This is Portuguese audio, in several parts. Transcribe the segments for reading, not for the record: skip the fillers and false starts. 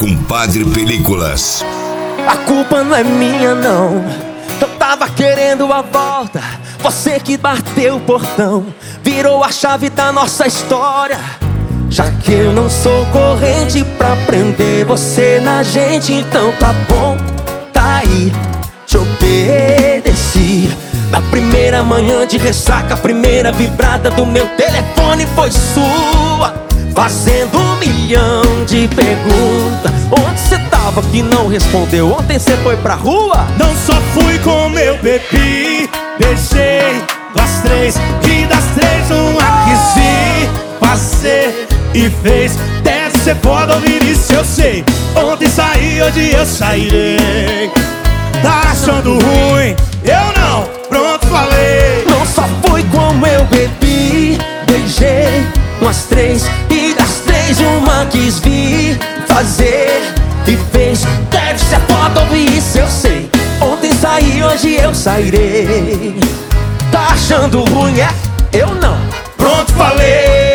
Compadre Películas. A culpa não é minha não, eu tava querendo a volta. Você que bateu o portão, virou a chave da nossa história. Já que eu não sou corrente pra prender você na gente, então tá bom, tá aí, te obedeci. Na primeira manhã de ressaca, a primeira vibrada do meu telefone foi sua, fazendo 1 milhão de perguntas. Onde cê tava que não respondeu? Ontem cê foi pra rua? Não só fui como eu bebi, beijei das 3 e das 3 uma quis vir fazer e fez. Deve ser foda ouvir isso, eu sei. Ontem saí, hoje eu sairei. Tá achando ruim? Eu não, pronto, falei. Não só fui como eu bebi, beijei umas 3 e das 3 uma quis vir fazer e fez. Deve ser foda ouvir isso, eu sei. Ontem saí, hoje eu sairei. Tá achando ruim, é? Eu não, pronto, falei.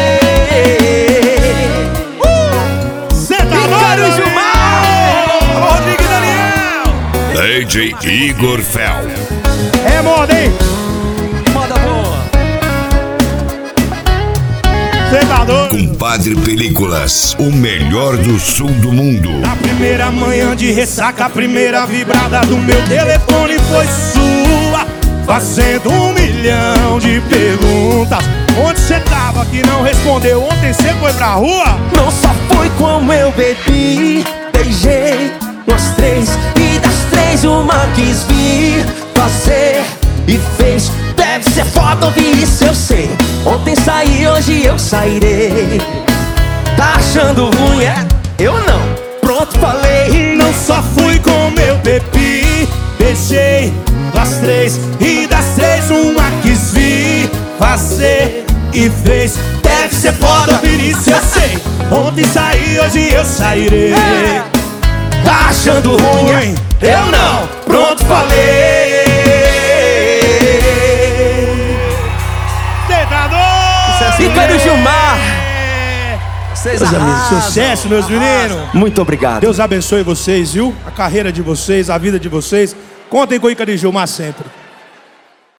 Ricardo Gilmar, Rodrigo e Daniel, DJ Igor Fel. é moda, hein? moda boa. Cê tá doido? Compadre Películas, o melhor do sul do mundo. Na primeira manhã de ressaca, a primeira vibrada do meu telefone foi sua, fazendo 1 milhão de perguntas. Onde cê tava que não respondeu? Ontem cê foi pra rua? Não só fui como eu bebi, beijei umas 3 e das 3 uma quis vir fazer e fez. Deve ser foda ouvir isso, eu sei. Ontem saí, hoje eu sairei. Tá achando ruim, é? Eu não, pronto, falei. Não só fui como eu bebi, beijei das 3 e das 3 uma quis vir fazer e fez. Deve ser foda ouvir isso, eu sei. Ontem saí, hoje eu sairei. Tá achando ruim, é? Eu não, pronto, falei. Cê tá doido? Ricardo Gilmar, vocês Meus amigos, arrasam. sucesso, meus meninos. Muito obrigado. Deus abençoe vocês, viu? A carreira de vocês, a vida de vocês. Contem com o Ricardo Gilmar sempre.